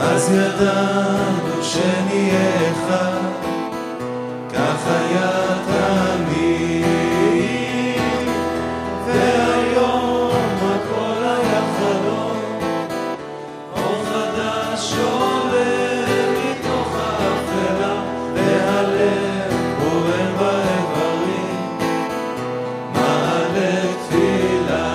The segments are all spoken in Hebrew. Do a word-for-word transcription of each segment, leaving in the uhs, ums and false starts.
אז ידענו שנהיה אחד, כך היה תמיד, והיום הכל היה חלום, אור חדש עולה מתוך האפלה, והלב בוער באיברים, מעלה תפילה.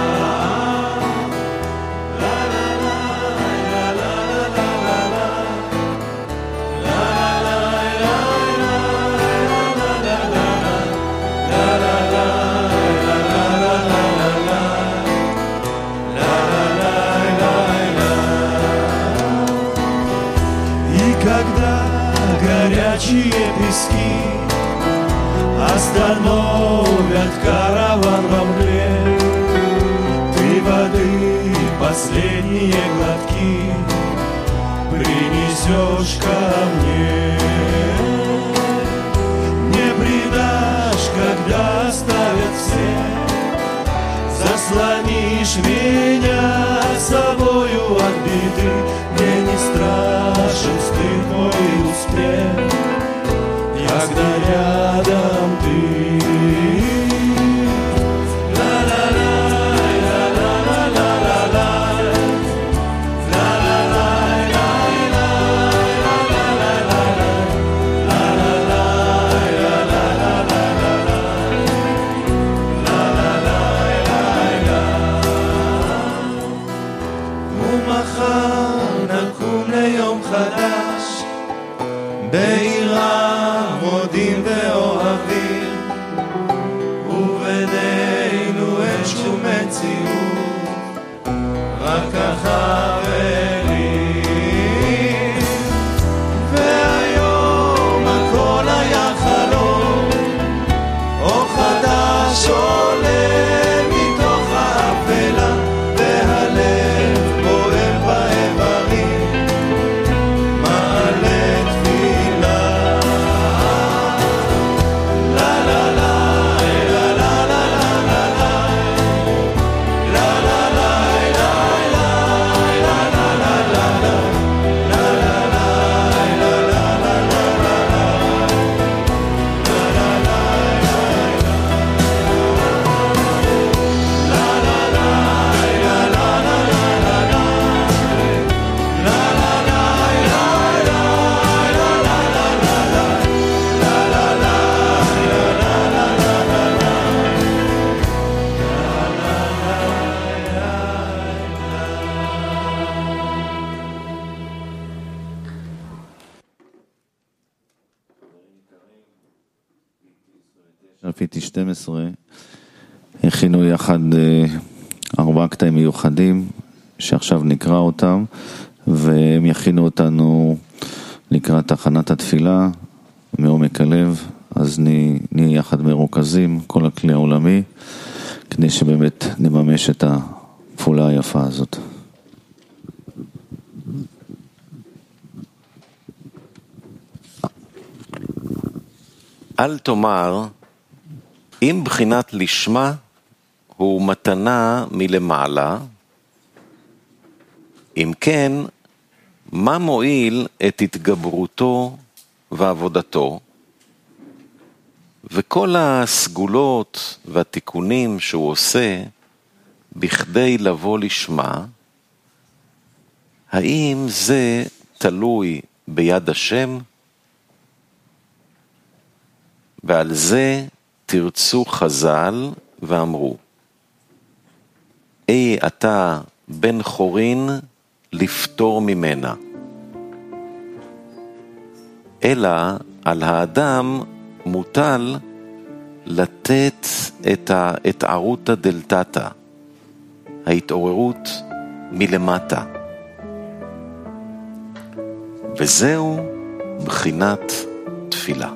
Горячие пески остановят караван во мгле. Ты воды последние глотки принесешь ко мне. Не предашь, когда оставят все, заслонишь меня собою от беды. Мне не страшен стыд мой успех, когда рядом ты. חדש בעירה מודים ואוהבים, ובינינו אין שום מציאות, רק החברים. והיום הכל היה חלום, אור חדש עולה מתוך האפלה, והלב בוער באיברים, גרפיטי שתים עשרה הכינו יחד ארבעה קטעים מיוחדים שעכשיו נקרא אותם, והם יכינו אותנו לקראת הכנת התפילה מעומק הלב. אז נהיה יחד מרוכזים, כל הכלי העולמי, כדי שבאמת נממש את הפעולה היפה הזאת. אל תאמר, אם בחינת לשמה הוא מתנה מלמעלה, אם כן, מה מועיל את התגברותו ועבודתו, וכל הסגולות והתיקונים שהוא עושה בכדי לבוא לשמה, האם זה תלוי ביד השם? ועל זה תרצו חז"ל ואמרו, אי אתה בן חורין לפטור ממנה, אלא על האדם מוטל לתת את ההתערותא דלתתא, ההתעוררות מלמטה, וזהו בחינת תפילה.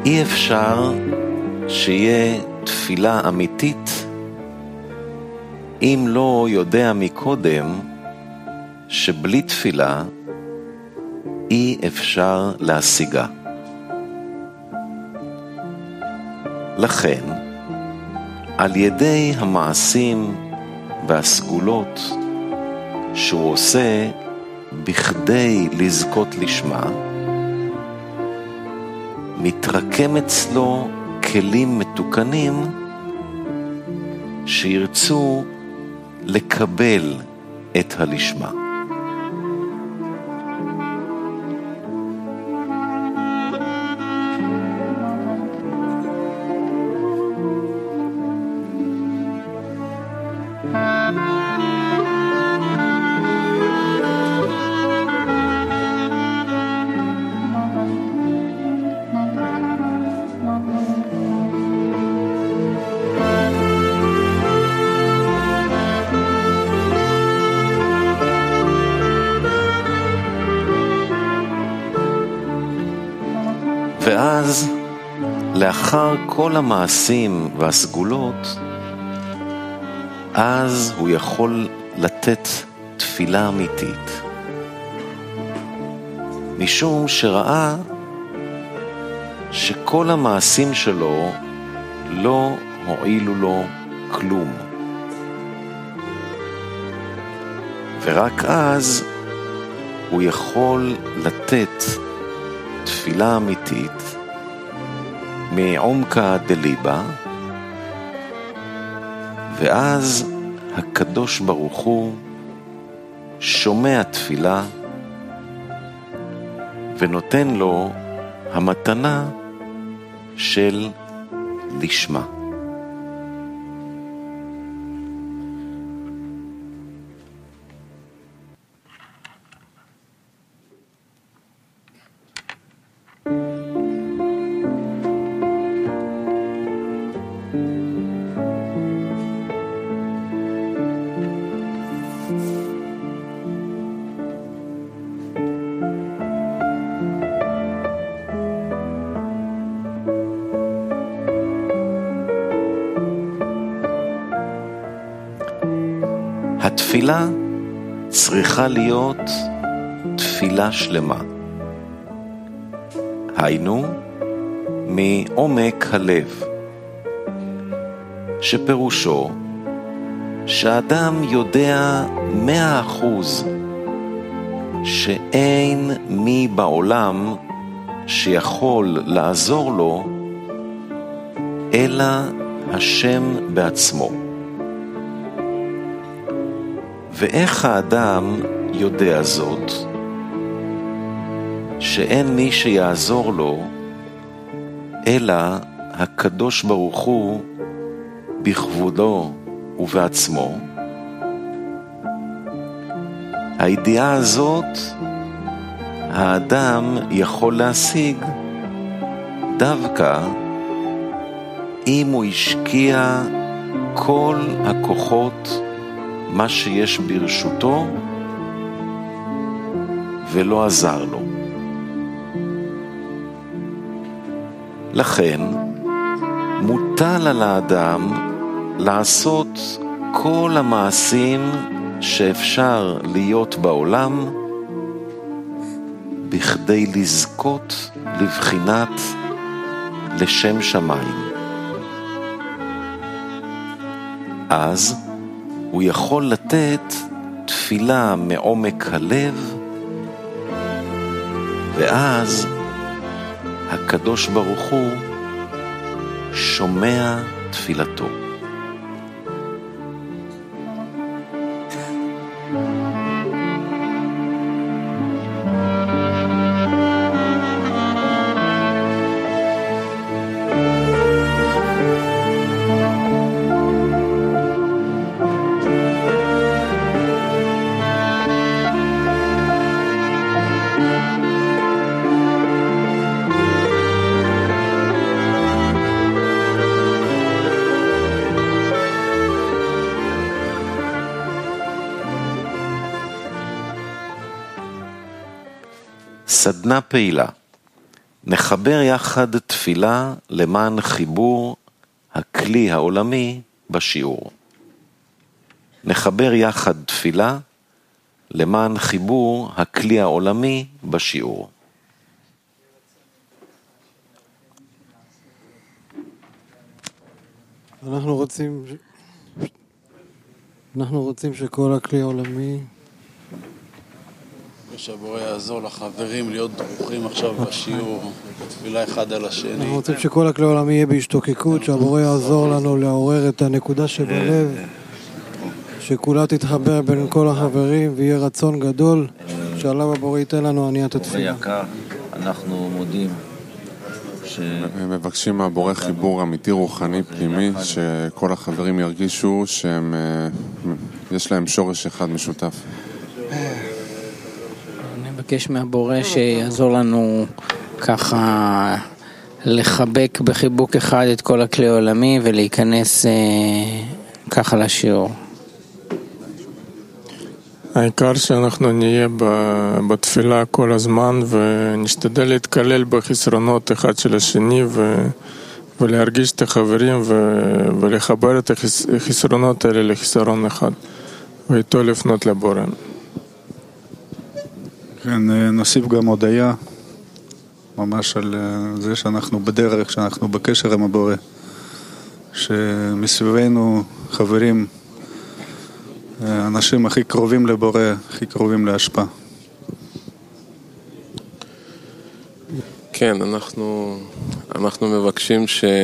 אי אפשר שיהיה תפילה אמיתית אם לא יודע מקודם שבלי תפילה אי אפשר להשיגה. לכן, על ידי המעשים והסגולות שהוא עושה בכדי לזכות לשמה, מתרקם אצלו כלים מתוקנים שירצו לקבל את הלשמה. ואז, לאחר כל המעשים והסגולות, אז הוא יכול לתת תפילה אמיתית. משום שראה שכל המעשים שלו לא הועילו לו כלום. ורק אז הוא יכול לתת תפילה אמיתית מעומקא דליבא, ואז הקדוש ברוך הוא שומע תפילה ונותן לו המתנה של לשמה. התפילה צריכה להיות תפילה שלמה. היינו, מעומק הלב, שפירושו שאדם יודע מאה אחוז שאין מי בעולם שיכול לעזור לו אלא השם בעצמו. ואיך האדם יודע זאת? שאין מי שיעזור לו, אלא הקדוש ברוך הוא בכבודו ובעצמו. הידיעה הזאת, האדם יכול להשיג דווקא אם הוא השקיע כל הכוחות מה שיש ברשותו ולא עזר לו. לכן מוטל על האדם לעשות כל המעשים שאפשר להיות בעולם בכדי לזכות לבחינת לשם שמיים. אז הוא יכול לתת תפילה מעומק הלב, ואז הקדוש ברוך הוא שומע תפילתו. סדנה פעילה נחבר יחד תפילה למען חיבור הכלי העולמי בשיעור. נחבר יחד תפילה למען חיבור הכלי העולמי בשיעור. אנחנו רוצים, אנחנו רוצים שכל הכלי העולמי, ושהבורא יעזור לחברים להיות דרוכים עכשיו בשיעור, בתפילה אחד על השני. אנחנו רוצים שכל הכלי העולמי יהיה בהשתוקקות, שהבורא יעזור לנו לעורר את הנקודה שבלב, שכולה תתחבר בין כל החברים ויהיה רצון גדול, שעליו הבורא ייתן לנו עניית התפילה. יקר, אנחנו מודים ש... מבקשים מהבורא חיבור אמיתי רוחני פנימי, שכל החברים ירגישו שהם יש להם שורש אחד משותף. אני מבקש מהבורא שיעזור לנו ככה לחבק בחיבוק אחד את כל הכלי העולמי ולהיכנס אה, ככה לשיעור. העיקר שאנחנו נהיה בתפילה כל הזמן ונשתדל להתקלל בחסרונות אחד של השני ו... ולהרגיש את החברים ו... ולחבר את החסרונות האלה לחסרון אחד ואיתו לפנות לבורא. כן, נוסיף גם הודיה ממש על זה שאנחנו בדרך, שאנחנו בקשר עם הבורא, שמסביבנו חברים, אנשים הכי קרובים לבורא, הכי קרובים להשפעה. כן, אנחנו, אנחנו מבקשים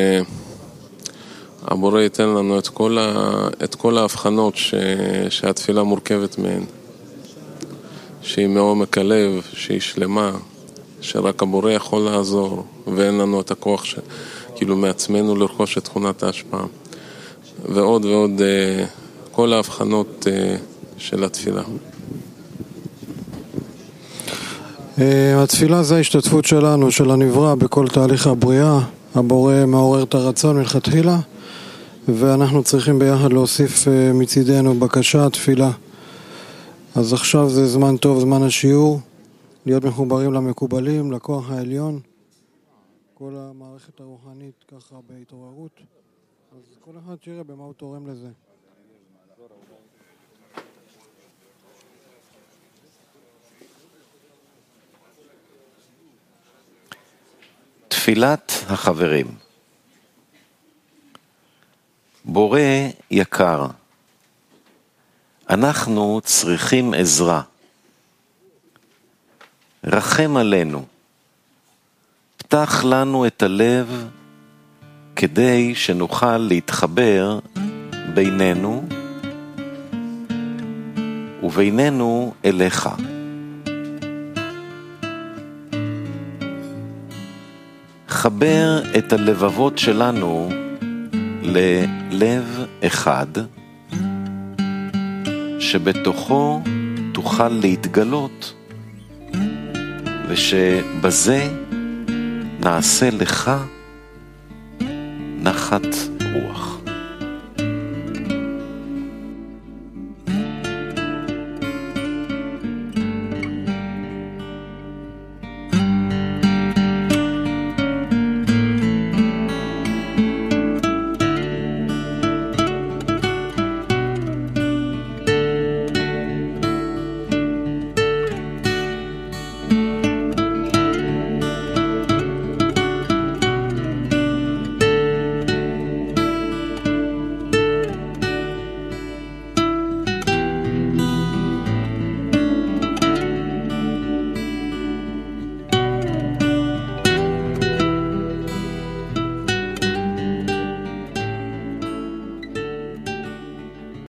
שהבורא ייתן לנו את כל, ה, את כל ההבחנות ש, שהתפילה מורכבת מהן. שהיא מעומק הלב, שהיא שלמה, שרק הבורא יכול לעזור, ואין לנו את הכוח ש... כאילו מעצמנו לרכוש את תכונת ההשפעה. ועוד ועוד כל ההבחנות של התפילה. התפילה זה ההשתתפות שלנו, של הנברא, בכל תהליך הבריאה. הבורא מעורר את הרצון מלכתחילה, ואנחנו צריכים ביחד להוסיף מצידנו בקשה, תפילה. אז עכשיו זה זמן טוב, זמן השיעור, להיות מחוברים למקובלים, לכוח העליון, כל המערכת הרוחנית ככה בהתעוררות. אז כל אחד שיראה במה הוא תורם לזה. תפילת החברים. בורא יקר, אנחנו צריכים עזרה. רחם עלינו. פתח לנו את הלב כדי שנוכל להתחבר בינינו ובינינו אליך. חבר את הלבבות שלנו ללב אחד, שבתוכו תוכל להתגלות, ושבזה נעשה לך נחת רוח.